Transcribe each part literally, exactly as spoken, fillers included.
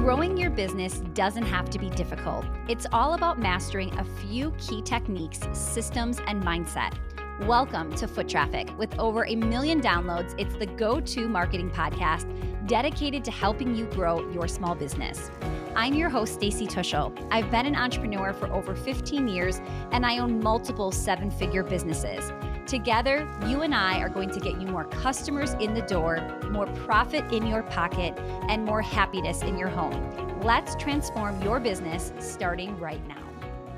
Growing your business doesn't have to be difficult. It's all about mastering a few key techniques, systems, and mindset. Welcome to Foot Traffic. With over a million downloads, it's the go-to marketing podcast dedicated to helping you grow your small business. I'm your host, Stacey Tuschl. I've been an entrepreneur for over fifteen years, and I own multiple seven-figure businesses. Together, you and I are going to get you more customers in the door, more profit in your pocket, and more happiness in your home. Let's transform your business starting right now.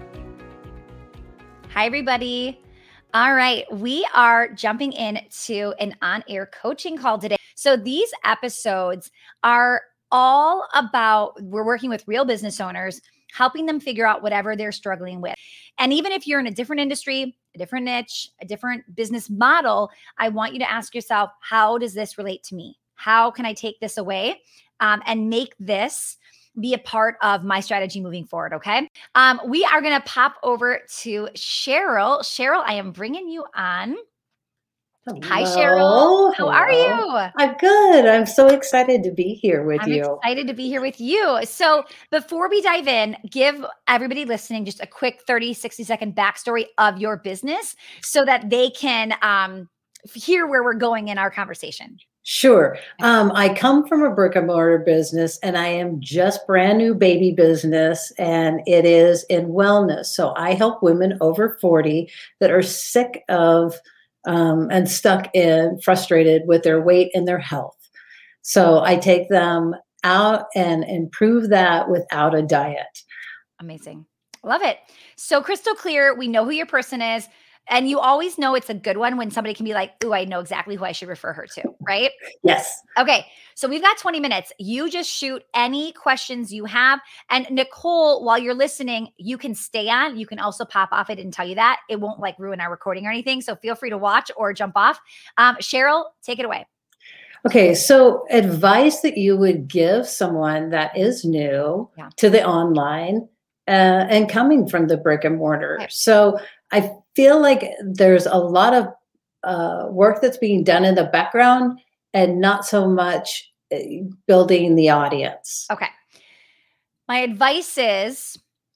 Hi, everybody. All right, we are jumping into an on-air coaching call today. So these episodes are all about, we're working with real business owners, helping them figure out whatever they're struggling with. And even if you're in a different industry, a different niche, a different business model, I want you to ask yourself, how does this relate to me? How can I take this away um, and make this be a part of my strategy moving forward, okay? Um, we are going to pop over to Cheryl. Cheryl, I am bringing you on. Hello. Hi, Cheryl. How Hello. are you? I'm good. I'm so excited to be here with I'm you. excited to be here with you. So before we dive in, give everybody listening just a quick thirty, sixty second backstory of your business so that they can um, hear where we're going in our conversation. Sure. Um, I come from a brick and mortar business, and I am just brand new baby business, and it is in wellness. So I help women over forty that are sick of um, and stuck in, frustrated with their weight and their health. So I take them out and improve that without a diet. Amazing. Love it. So crystal clear, we know who your person is. And you always know it's a good one when somebody can be like, ooh, I know exactly who I should refer her to, right? Yes. Okay. So we've got twenty minutes. You just shoot any questions you have. And Nicole, while you're listening, you can stay on. You can also pop off. I didn't tell you that. It won't like ruin our recording or anything. So feel free to watch or jump off. Um, Cheryl, take it away. Okay, so advice that you would give someone that is new yeah. to the online uh, and coming from the brick and mortar. Right. So I feel like there's a lot of uh, work that's being done in the background and not so much building the audience. Okay. My advice is,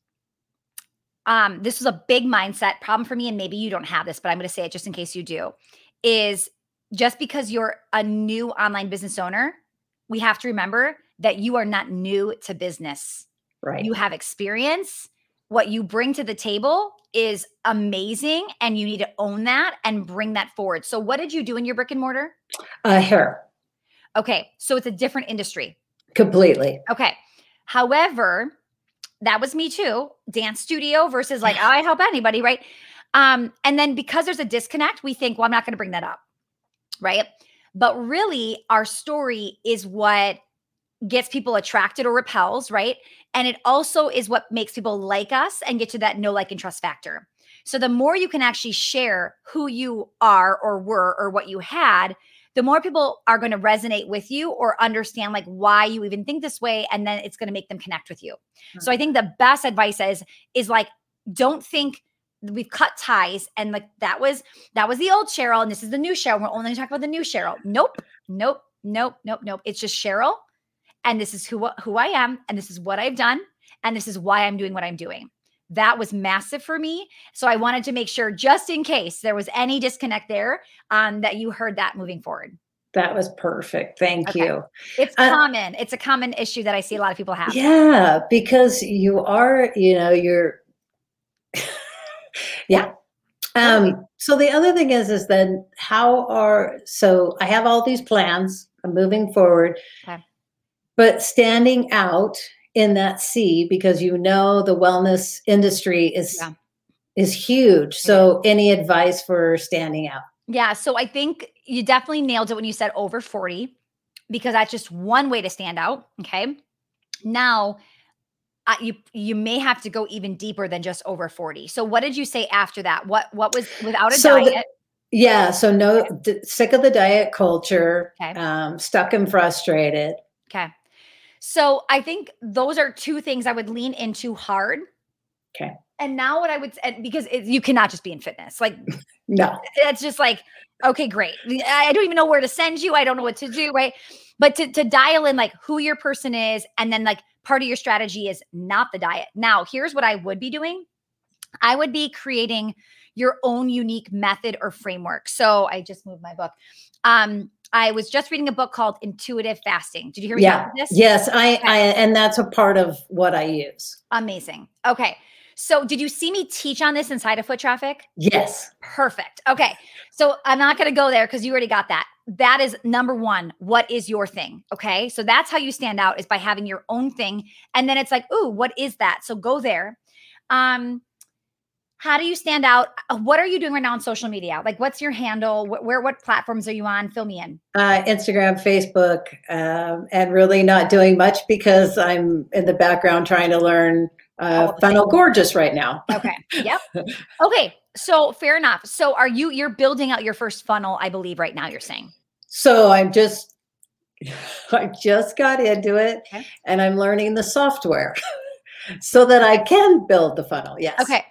um, this was a big mindset problem for me, and maybe you don't have this, but I'm going to say it just in case you do, is just because you're a new online business owner, we have to remember that you are not new to business. Right. You have experience. What you bring to the table is amazing, and you need to own that and bring that forward. So what did you do in your brick and mortar? Uh, hair. Okay. So it's a different industry. Completely. Okay. However, that was me too. Dance studio versus like, oh, I help anybody, right? Um, and then because there's a disconnect, we think, well, I'm not going to bring that up. Right. But really, our story is what gets people attracted or repels, right? And it also is what makes people like us and get to that know, like, and trust factor. So the more you can actually share who you are or were or what you had, the more people are going to resonate with you or understand like why you even think this way. And then it's going to make them connect with you. Mm-hmm. So I think the best advice is, is like, don't think we've cut ties and like that was that was the old Cheryl and this is the new Cheryl. We're only going to talk about the new Cheryl. Nope, nope, nope, nope, nope. It's just Cheryl, and this is who who I am, and this is what I've done, and this is why I'm doing what I'm doing. That was massive for me. So I wanted to make sure, just in case there was any disconnect there, um, that you heard that moving forward. That was perfect. Thank okay. you. It's uh, common. It's a common issue that I see a lot of people have. Yeah, because you are, you know, you're. Yeah. Um, so the other thing is, is then how are, so I have all these plans, I'm moving forward, okay. but standing out in that sea, because you know, the wellness industry is, yeah. is huge. So yeah. any advice for standing out? Yeah. So I think you definitely nailed it when you said over forty, because that's just one way to stand out. Okay. Now, Uh, you you may have to go even deeper than just over forty. So what did you say after that? What what was without a so diet? The, yeah. So no, d- sick of the diet culture, okay. um, stuck and frustrated. Okay. So I think those are two things I would lean into hard. Okay. And now what I would say, because it, you cannot just be in fitness. Like, no, it's just like, okay, great. I don't even know where to send you. I don't know what to do. Right. But to, to dial in like who your person is and then like part of your strategy is not the diet. Now, here's what I would be doing. I would be creating your own unique method or framework. So I just moved my book. Um, I was just reading a book called Intuitive Fasting. Did you hear me Yeah. talk about this? Yes. I, Okay. I, and that's a part of what I use. Amazing. Okay. So did you see me teach on this inside of Foot Traffic? Yes. Perfect. Okay. So I'm not going to go there because you already got that. That is number one. What is your thing? Okay. So that's how you stand out, is by having your own thing. And then it's like, ooh, what is that? So go there. Um, How do you stand out? Uh, What are you doing right now on social media? Like, what's your handle? Wh- Where, what platforms are you on? Fill me in. Uh, Instagram, Facebook, um, and really not doing much because I'm in the background trying to learn uh, All the Funnel things. Gorgeous right now. Okay. Yep. Okay. So fair enough. So are you, you're building out your first funnel, I believe right now you're saying. So I'm just, I just got into it Okay. and I'm learning the software so that I can build the funnel. Yes. Okay.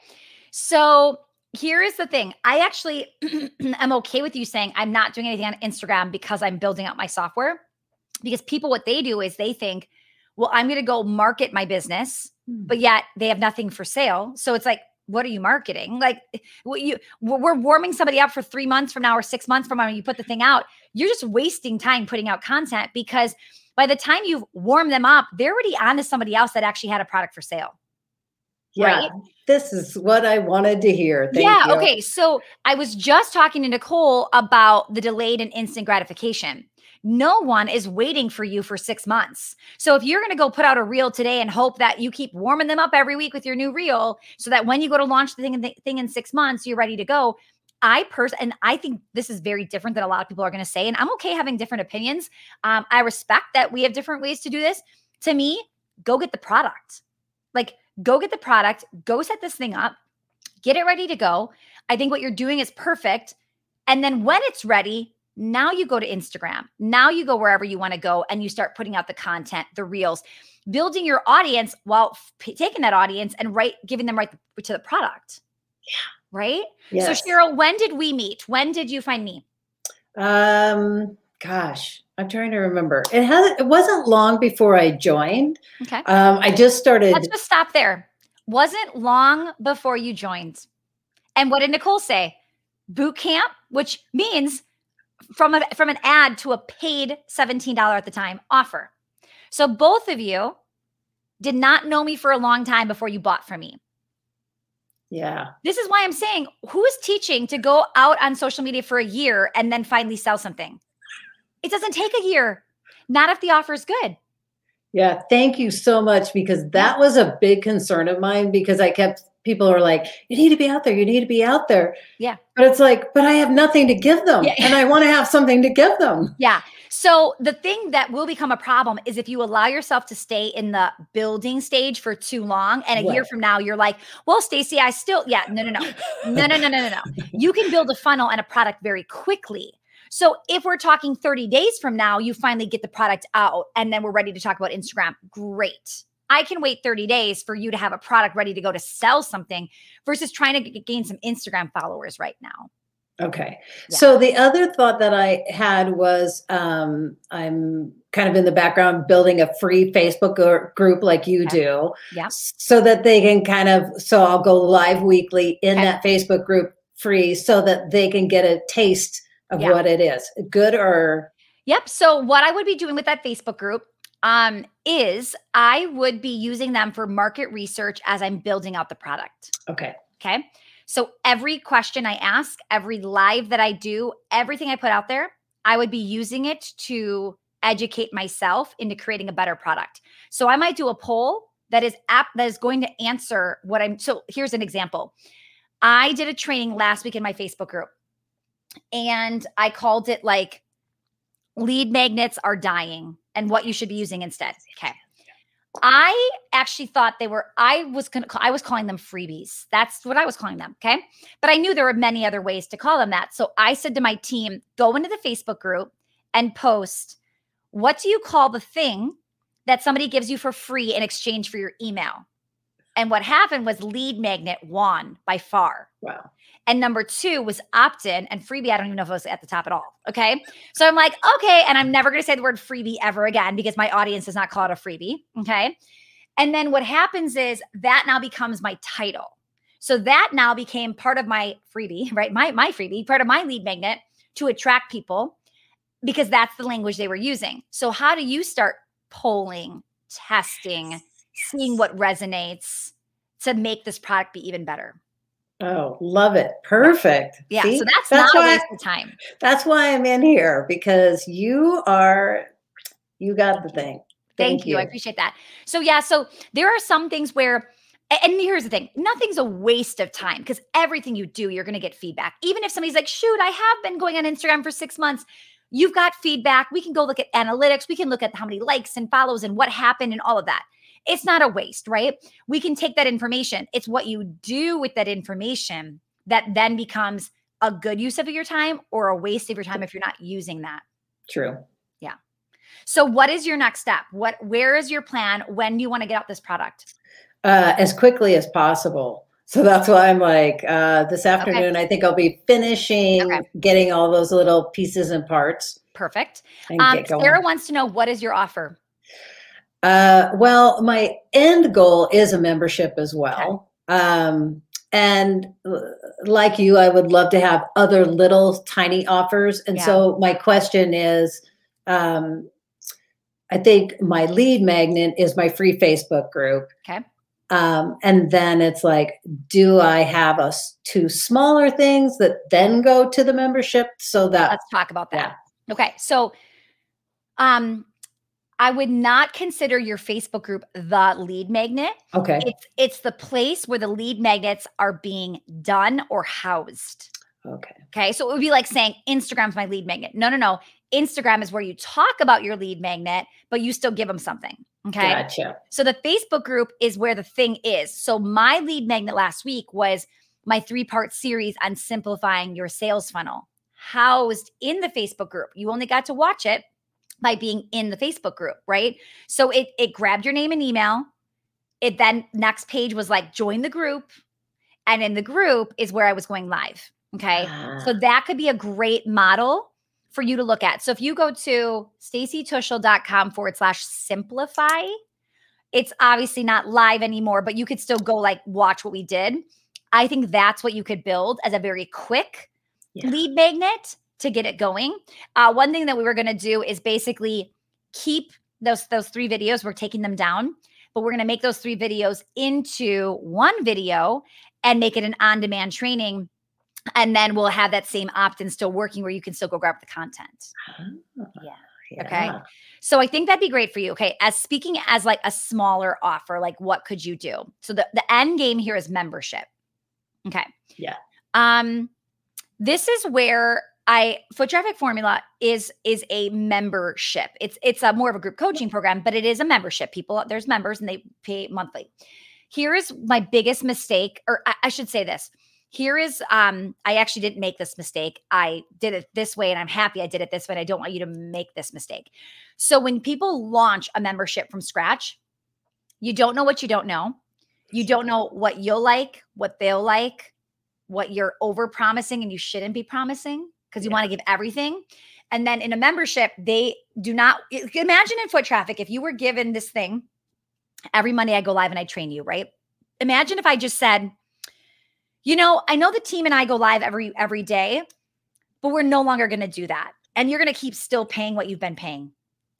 So here is the thing. I actually am okay with you saying I'm not doing anything on Instagram because I'm building out my software. Because people, what they do is they think, well, I'm going to go market my business, but yet they have nothing for sale. So it's like, what are you marketing? Like, what you, we're warming somebody up for three months from now or six months from now when you put the thing out. You're just wasting time putting out content, because by the time you've warmed them up, they're already on to somebody else that actually had a product for sale. Yeah. Right? This is what I wanted to hear. Thank yeah. you. Okay. So I was just talking to Nicole about the delayed and instant gratification. No one is waiting for you for six months. So if you're going to go put out a reel today and hope that you keep warming them up every week with your new reel, so that when you go to launch the thing in, the thing in six months, you're ready to go. I pers- and I think this is very different than a lot of people are going to say. And I'm okay having different opinions. Um, I respect that we have different ways to do this. To me, go get the product. Like, go get the product, go set this thing up, get it ready to go. I think what you're doing is perfect. And then when it's ready, now you go to Instagram. Now you go wherever you want to go and you start putting out the content, the reels, building your audience while f- taking that audience and right, giving them right to the product. Yeah. Right? Yes. So Cheryl, when did we meet? When did you find me? Um, gosh, I'm trying to remember. It hasn't, it wasn't long before I joined. Okay. Um, I just started. Let's just stop there. Wasn't long before you joined. And what did Nicole say? Boot camp, which means from a from an ad to a paid seventeen dollars at the time offer. So both of you did not know me for a long time before you bought from me. Yeah. This is why I'm saying, who is teaching to go out on social media for a year and then finally sell something? It doesn't take a year. Not if the offer is good. Yeah. Thank you so much, because that was a big concern of mine, because I kept, people are like, you need to be out there. You need to be out there. Yeah. But it's like, but I have nothing to give them. Yeah. And I want to have something to give them. Yeah. So the thing that will become a problem is if you allow yourself to stay in the building stage for too long, and a Right. year from now you're like, well, Stacey, I still, yeah, no, no, no, no, no, no, no, no, no. You can build a funnel and a product very quickly. So if we're talking thirty days from now, you finally get the product out and then we're ready to talk about Instagram. Great. I can wait thirty days for you to have a product ready to go to sell something versus trying to g- gain some Instagram followers right now. Okay. Yeah. So the other thought that I had was, um, I'm kind of in the background building a free Facebook gr- group like you Okay. do, Yeah. so that they can kind of, so I'll go live weekly in Okay. that Facebook group free, so that they can get a taste of Yeah. what it is, good or. Yep. So what I would be doing with that Facebook group um, is I would be using them for market research as I'm building out the product. Okay. Okay. So every question I ask, every live that I do, everything I put out there, I would be using it to educate myself into creating a better product. So I might do a poll that is app that is going to answer what I'm. So here's an example. I did a training last week in my Facebook group, and I called it like lead magnets are dying and what you should be using instead. Okay. I actually thought they were, I was going to, I was calling them freebies. That's what I was calling them. Okay. But I knew there were many other ways to call them that. So I said to my team, go into the Facebook group and post, what do you call the thing that somebody gives you for free in exchange for your email? And what happened was Lead Magnet won by far. Wow. And number two was opt-in and freebie. I don't even know if it was at the top at all. Okay. So I'm like, okay. And I'm never going to say the word freebie ever again because my audience does not call it a freebie. Okay. And then what happens is that now becomes my title. So that now became part of my freebie, right? My, my freebie, part of my Lead Magnet to attract people because that's the language they were using. So how do you start polling, testing, yes. seeing what resonates to make this product be even better? Oh, love it. Perfect. Yeah. See? So that's, that's not why, a waste of time. That's why I'm in here, because you are, you got the thing. Thank, Thank you. you. I appreciate that. So yeah, so there are some things where, and here's the thing, nothing's a waste of time because everything you do, you're going to get feedback. Even if somebody's like, shoot, I have been going on Instagram for six months. You've got feedback. We can go look at analytics. We can look at how many likes and follows and what happened and all of that. It's not a waste, right? We can take that information. It's what you do with that information that then becomes a good use of your time or a waste of your time if you're not using that. True. Yeah. So what is your next step? What, where is your plan? When do you want to get out this product? Uh, as quickly as possible. So that's why I'm like, uh, this afternoon, okay. I think I'll be finishing, okay. getting all those little pieces and parts. Perfect. Um, Sarah wants to know, what is your offer? Uh, well, my end goal is a membership as well. Okay. Um, and like you, I would love to have other little tiny offers. And yeah. so my question is, um, I think my Lead Magnet is my free Facebook group. Okay. Um, and then it's like, do I have us two smaller things that then go to the membership so that. Let's talk about that. Yeah. Okay. So, um, I would not consider your Facebook group the Lead Magnet. Okay. It's, it's the place where the lead magnets are being done or housed. Okay. Okay. So it would be like saying Instagram's my lead magnet. No, no, no. Instagram is where you talk about your lead magnet, but you still give them something. Okay. Gotcha. So the Facebook group is where the thing is. So my Lead Magnet last week was my three-part series on simplifying your sales funnel, housed in the Facebook group. You only got to watch it by being in the Facebook group, right? So it, it grabbed your name and email. It then next page was like, join the group. And in the group is where I was going live. Okay. Ah. So that could be a great model for you to look at. So if you go to stacytuschel.com forward slash simplify, it's obviously not live anymore, but you could still go like watch what we did. I think that's what you could build as a very quick yeah. lead magnet to get it going. Uh, one thing that we were going to do is basically keep those, those three videos. We're taking them down, but we're going to make those three videos into one video and make it an on-demand training. And then we'll have that same opt-in still working where you can still go grab the content. Oh, yeah. yeah. Okay. So I think that'd be great for you. Okay. As speaking as like a smaller offer, like what could you do? So the, the end game here is membership. Okay. Yeah. Um, this is where I Foot Traffic Formula is is a membership. It's it's a more of a group coaching program, but it is a membership. People, there's members and they pay monthly. Here is my biggest mistake, or I, I should say this. Here is, um, I actually didn't make this mistake. I did it this way and I'm happy I did it this way. And I don't want you to make this mistake. So when people launch a membership from scratch, you don't know what you don't know. You don't know what you'll like, what they'll like, what you're over promising and you shouldn't be promising because you yeah. want to give everything. And then in a membership, they do not, imagine in Foot Traffic, if you were given this thing, every Monday I go live and I train you, right? Imagine if I just said, you know, I know the team and I go live every every day, but we're no longer going to do that. And you're going to keep still paying what you've been paying.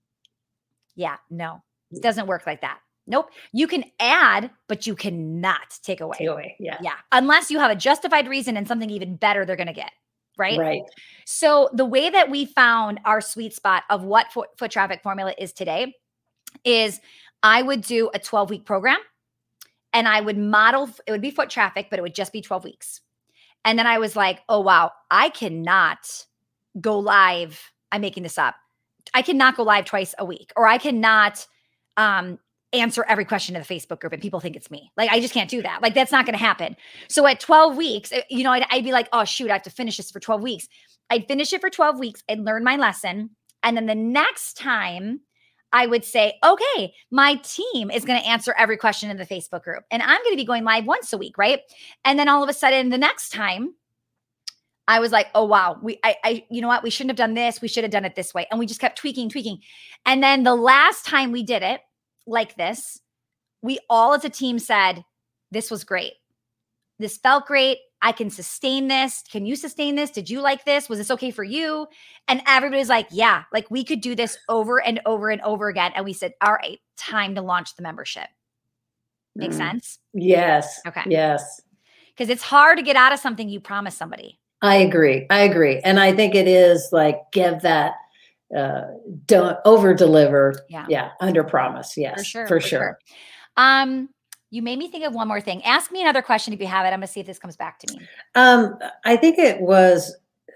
Yeah, no, it doesn't work like that. Nope. You can add, but you cannot take away. Take away. Yeah. Yeah. Unless you have a justified reason and something even better they're going to get. Right. Right. So the way that we found our sweet spot of what Foot, Foot Traffic Formula is today is I would do a twelve week program. And I would model, it would be Foot Traffic, but it would just be twelve weeks. And then I was like, oh, wow, I cannot go live. I'm making this up. I cannot go live twice a week, or I cannot um, answer every question in the Facebook group and people think it's me. Like, I just can't do that. Like, that's not going to happen. So at twelve weeks, you know, I'd, I'd be like, oh, shoot, I have to finish this for twelve weeks. I'd finish it for twelve weeks. I'd learn my lesson. And then the next time I would say, okay, my team is going to answer every question in the Facebook group, and I'm going to be going live once a week, right? And then all of a sudden, the next time, I was like, oh, wow, we, I, I, you know what? We shouldn't have done this. We should have done it this way. And we just kept tweaking, tweaking. And then the last time we did it like this, we all as a team said, this was great. This felt great. I can sustain this. Can you sustain this? Did you like this? Was this okay for you? And everybody's like, yeah, like we could do this over and over and over again. And we said, all right, time to launch the membership. Make mm. sense? Yes. Okay. Yes. Because it's hard to get out of something you promised somebody. I agree. I agree. And I think it is like, give that, uh, don't over deliver. Yeah. Yeah. Under promise. Yes. For sure. For, for sure. sure. Um, you made me think of one more thing. Ask me another question if you have it. I'm going to see if this comes back to me. Um, I think it was,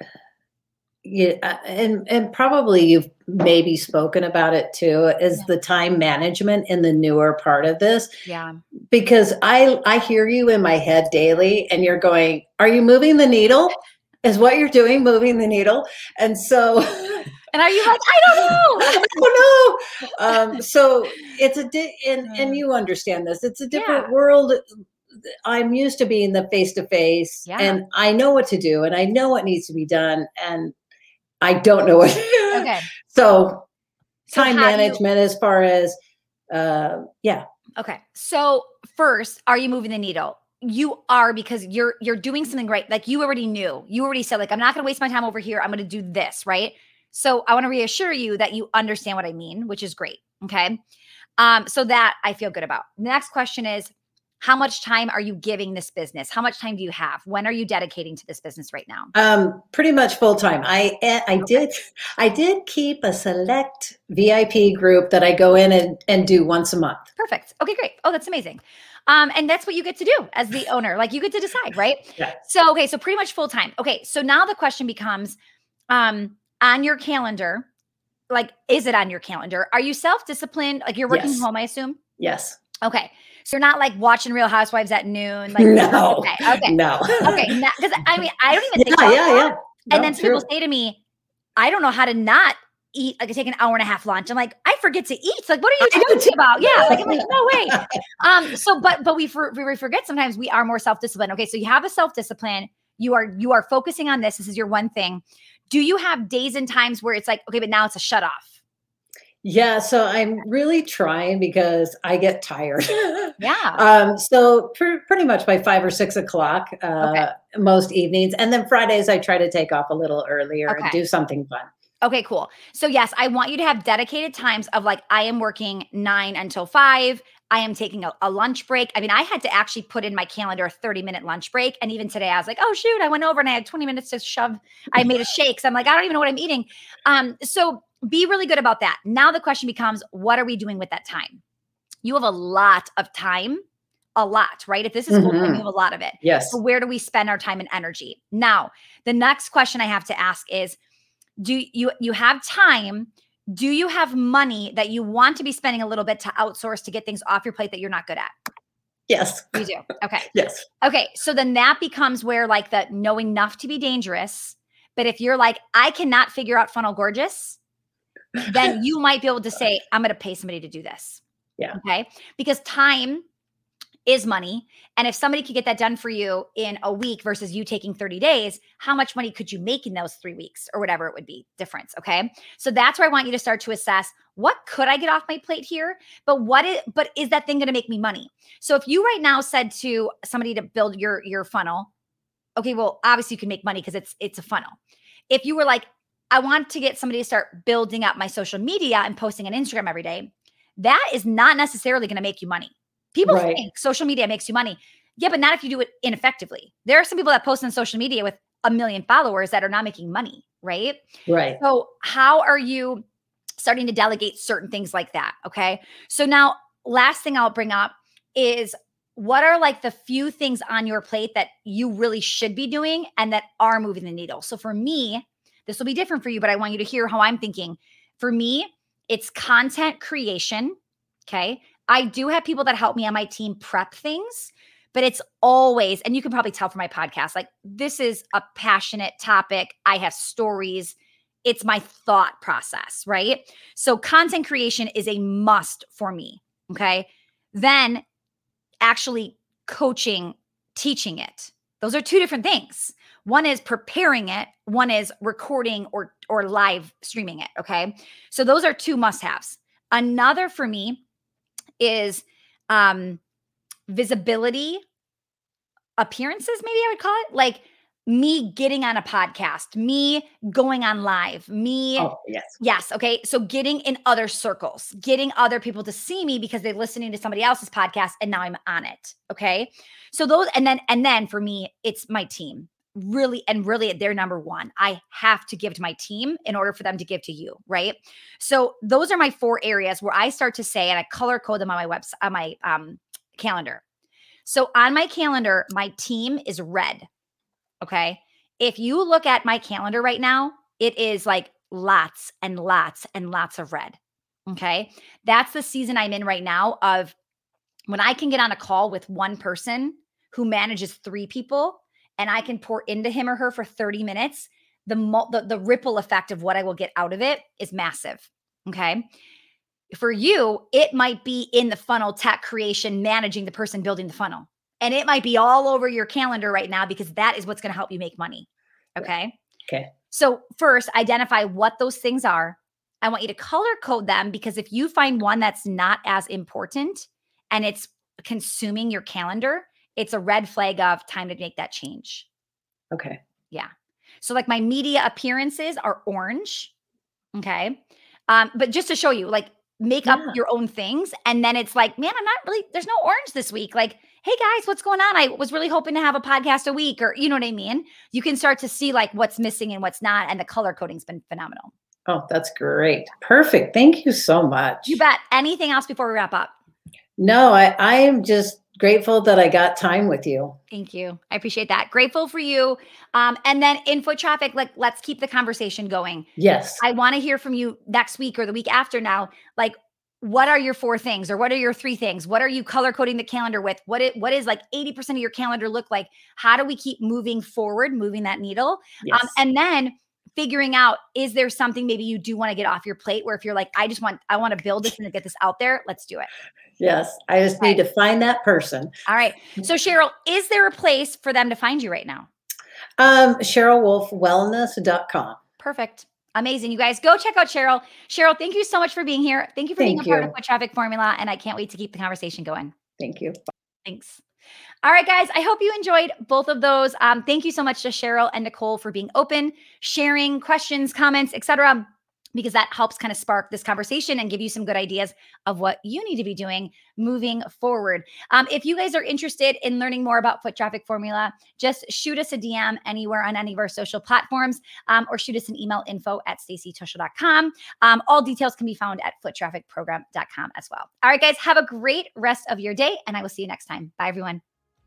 yeah, and, and probably you've maybe spoken about it too, is yeah. the time management in the newer part of this. Yeah. Because I, I hear you in my head daily and you're going, are you moving the needle? Is what you're doing moving the needle? And so... And are you like, I don't know. I don't know. Um, so it's a, di- and, and you understand this, it's a different yeah. world. I'm used to being the face-to-face yeah. and I know what to do and I know what needs to be done. And I don't know what. Okay. So, so time management you- as far as, uh, yeah. Okay. So first, are you moving the needle? You are, because you're, you're doing something right. Like you already knew, you already said like, I'm not going to waste my time over here. I'm going to do this. Right. So I want to reassure you that you understand what I mean, which is great. Okay. Um, so that I feel good about. The next question is, how much time are you giving this business? How much time do you have? When are you dedicating to this business right now? Um, pretty much full time. I, I okay. did, I did keep a select V I P group that I go in and, and do once a month. Perfect. Okay, great. Oh, that's amazing. Um, and that's what you get to do as the owner. Like you get to decide, right? Yeah. So, okay. So pretty much full time. Okay. So now the question becomes, um, on your calendar, like, is it on your calendar? Are you self-disciplined? Like you're working yes. from home, I assume? Yes. Okay. So you're not like watching Real Housewives at noon. Like no. Okay. Okay. No. Okay. Because I mean, I don't even think yeah, about yeah, that. yeah. No, And then true. people say to me, I don't know how to not eat, like take an hour and a half lunch. I'm like, I forget to eat. Like, what are you talking about? Yeah. Like, I'm like, no way. Um, so, but, but we, for, we forget sometimes we are more self-disciplined. Okay. So you have a self-discipline. You are, you are focusing on this. This is your one thing. Do you have days and times where it's like, okay, but now it's a shut off? Yeah. So I'm really trying because I get tired. Yeah. Um, so pr- pretty much by five or six o'clock, uh, okay. most evenings. And then Fridays, I try to take off a little earlier okay. and do something fun. Okay, cool. So yes, I want you to have dedicated times of like, I am working nine until five. I am taking a, a lunch break. I mean, I had to actually put in my calendar a thirty minute lunch break. And even today I was like, oh shoot, I went over and I had twenty minutes to shove. I made a shake. So I'm like, I don't even know what I'm eating. Um, so be really good about that. Now the question becomes, what are we doing with that time? You have a lot of time, a lot, right? If this is full time, mm-hmm. you have a lot of it. Yes. So where do we spend our time and energy? Now, the next question I have to ask is, do you, you have time? Do you have money that you want to be spending a little bit to outsource to get things off your plate that you're not good at? Yes. You do. Okay. Yes. Okay. So then that becomes where like the know enough to be dangerous. But if you're like, I cannot figure out Funnel Gorgeous, then you might be able to say, I'm going to pay somebody to do this. Yeah. Okay. Because time is money. And if somebody could get that done for you in a week versus you taking thirty days, how much money could you make in those three weeks or whatever it would be difference. Okay. So that's where I want you to start to assess, what could I get off my plate here? But what is, but is that thing going to make me money? So if you right now said to somebody to build your, your funnel, okay, well, obviously you can make money because it's, it's a funnel. If you were like, I want to get somebody to start building up my social media and posting on Instagram every day, that is not necessarily going to make you money. People right. think social media makes you money. Yeah, but not if you do it ineffectively. There are some people that post on social media with a million followers that are not making money, right? Right. So how are you starting to delegate certain things like that? Okay. So now last thing I'll bring up is, what are like the few things on your plate that you really should be doing and that are moving the needle? So for me, this will be different for you, but I want you to hear how I'm thinking. For me, it's content creation. Okay. I do have people that help me on my team prep things, but it's always, and you can probably tell from my podcast, like this is a passionate topic. I have stories. it's my thought process, right? So content creation is a must for me. Okay. Then actually coaching, teaching it. Those are two different things. One is preparing it. One is recording or, or live streaming it. Okay. So those are two must-haves. Another for me is um, visibility, appearances, maybe I would call it, like me getting on a podcast, me going on live, me. Oh, yes. Yes. Okay. So getting in other circles, getting other people to see me because they're listening to somebody else's podcast and now I'm on it. Okay. So those, and then, and then for me, it's my team really, and really they're number one. I have to give to my team in order for them to give to you. Right. So those are my four areas where I start to say, and I color code them on my website, on my um, calendar. So on my calendar, my team is red. Okay. If you look at my calendar right now, it is like lots and lots and lots of red. Okay. That's the season I'm in right now of when I can get on a call with one person who manages three people and I can pour into him or her for thirty minutes. The, the, the ripple effect of what I will get out of it is massive. Okay. For you, it might be in the funnel tech creation, managing the person building the funnel. And it might be all over your calendar right now because that is what's going to help you make money. Okay. Okay. So first, identify what those things are. I want you to color code them because if you find one that's not as important and it's consuming your calendar, it's a red flag of time to make that change. Okay. Yeah. So like my media appearances are orange. Okay. Um, but just to show you, like, make up Yeah. your own things. And then it's like, man, I'm not really, there's no orange this week. Like, hey guys, what's going on? I was really hoping to have a podcast a week, or you know what I mean? You can start to see like what's missing and what's not. And the color coding's been phenomenal. Oh, that's great. Perfect. Thank you so much. You bet. Anything else before we wrap up? No, I, I am just grateful that I got time with you. Thank you. I appreciate that. Grateful for you. Um, and then in foot traffic, like, let's keep the conversation going. Yes. I want to hear from you next week or the week after now. Like, what are your four things or what are your three things? What are you color coding the calendar with? What it, what is like eighty percent of your calendar look like? How do we keep moving forward, moving that needle? Yes. Um, and then figuring out, is there something maybe you do want to get off your plate where if you're like, I just want, I want to build this and get this out there, let's do it. Yes. I just Okay. need to find that person. All right. So Cheryl, is there a place for them to find you right now? Um, Cheryl Wolf Wellness dot com. Perfect. Amazing. You guys go check out Cheryl. Cheryl, thank you so much for being here. Thank you for Thank being a part you. of Foot Traffic Formula. And I can't wait to keep the conversation going. Thank you. Thanks. All right, guys, I hope you enjoyed both of those. Um, thank you so much to Cheryl and Nicole for being open, sharing questions, comments, et cetera, because that helps kind of spark this conversation and give you some good ideas of what you need to be doing moving forward. Um, if you guys are interested in learning more about Foot Traffic Formula, just shoot us a D M anywhere on any of our social platforms, um, or shoot us an email, info at stacy tuschl dot com. Um, all details can be found at foot traffic program dot com as well. All right, guys, have a great rest of your day, and I will see you next time. Bye, everyone.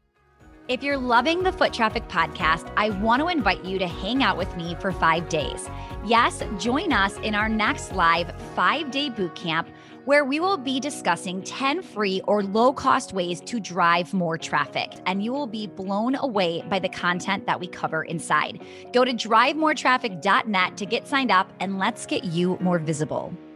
If you're loving the Foot Traffic Podcast, I want to invite you to hang out with me for five days. Yes, join us in our next live five-day boot camp where we will be discussing ten free or low-cost ways to drive more traffic, and you will be blown away by the content that we cover inside. Go to drive more traffic dot net to get signed up, and let's get you more visible.